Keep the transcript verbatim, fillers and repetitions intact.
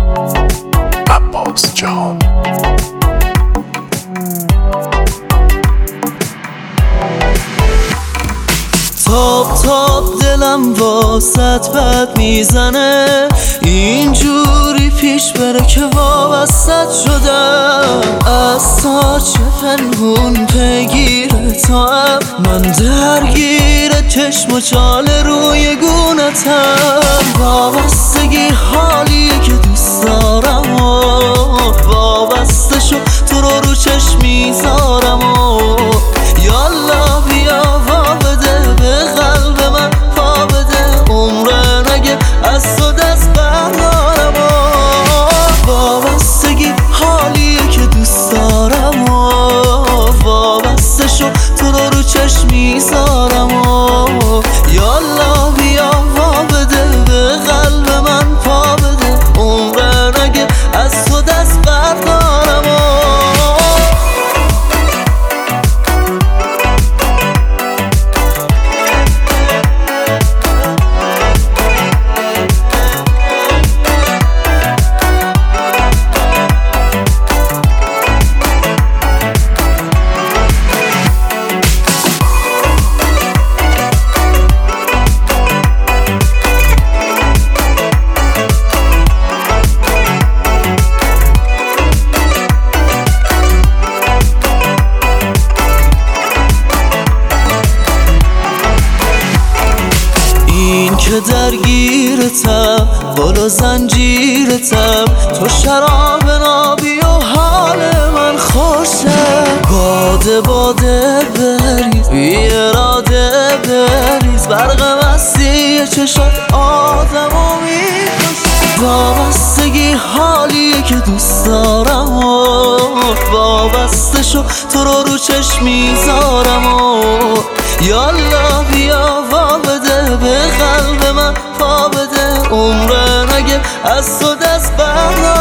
عباس جان. تاب تاب دلم واسط بد میزنه، اینجوری پیش بره که وابستت شدم. از تا چه پنهون پیگیر تا اب، من درگیر چشم و چال روی گونتم. وابستگی حالیه که دوست دارم و وابسته شو تو رو رو چشم میذارم و یالا بیا وا بده به قلب من پا بده، عمره نگه از تو دست بردارم و وابستگی حالیه که دوست دارم و وابسته شو تو رو رو چشم میذارم و یالا بیا وا بده به قلب من پا بده، عمره نگه از تو دست بردارم و که درگیرتم بالا زنجیرتم، تو شراب نابی و حال من خوشه. باده باده بریز بی اراده بریز، برق مستی چشات آدمو میکشه. وابستگی حالیه که دوست دارم و وابسته شو تو رو رو چشم میذارم و یالا بیا وا بده به قلب من پا بده، عمره نگه از تو دست بردارم.